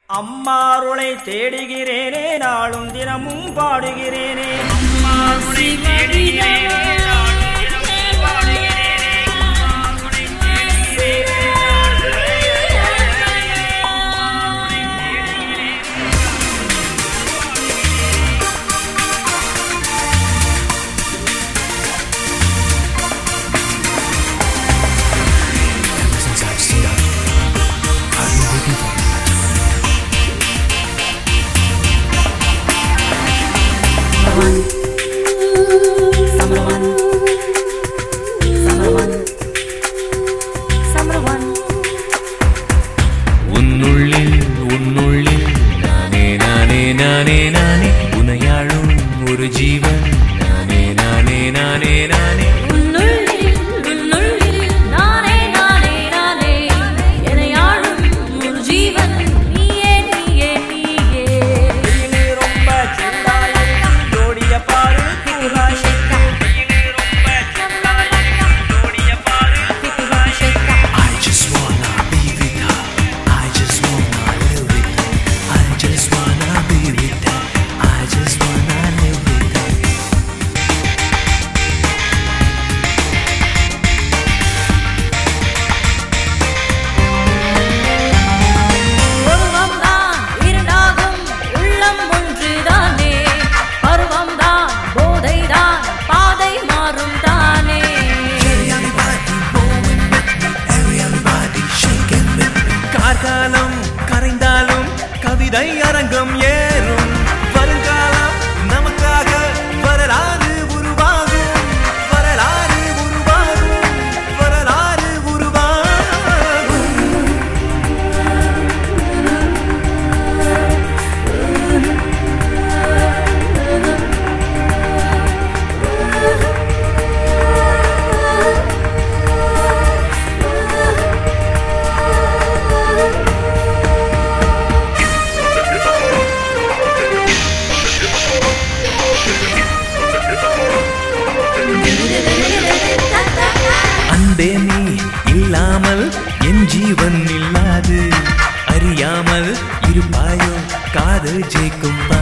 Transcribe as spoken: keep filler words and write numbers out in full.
அம்மாருளை தேடுகிறேனே நாளும் தினமும் பாடுகிறேனே அம்மாருளை தேடுகிறேனே நாளும் தினமும் பாடுகிறேனே அம்மாருளை தேடுகிறேனே உன்னுள்ளில் உன்னுள்ளில் நானே நானே நானே நானே உனையாழும் ஒரு ஜீவன் நானே நானே நானே நானே உன்னுள்ளில் உன்னுள்ளில் நானே நானே நானே எனையாழும் ஒரு ஜீவன் நீயே நீயே நீயே நீ ரொம்ப சிந்தாயிருக்கும் ஜோடிய பாரு குஹாஷிக்கா நீ ரொம்ப சிந்தாயிருக்கும் ஜோடிய பாரு குஹாஷிக்கா I just wanna be with her I just wanna live with her I just wanna be with her I just wanna live with her பருவம்தான் இரண்டாகும் உள்ளம் ஒன்றுதானே பருவம்தான் போதைதான் பாதை மாறும் தானே கார்காலம் கரைந்தாலும் கவிதை அரங்கம் ஏறும் வருங்காலம் நமக்காக வரலாறு உருவாகும் வரலாறு உருவாகும் வரலாறு உருவாகும் அன்பே நீ இல்லாமல் என் ஜீவன் இல்லாது அறியாமல் இருப்பாயோ காதல் ஜெயிக்கும்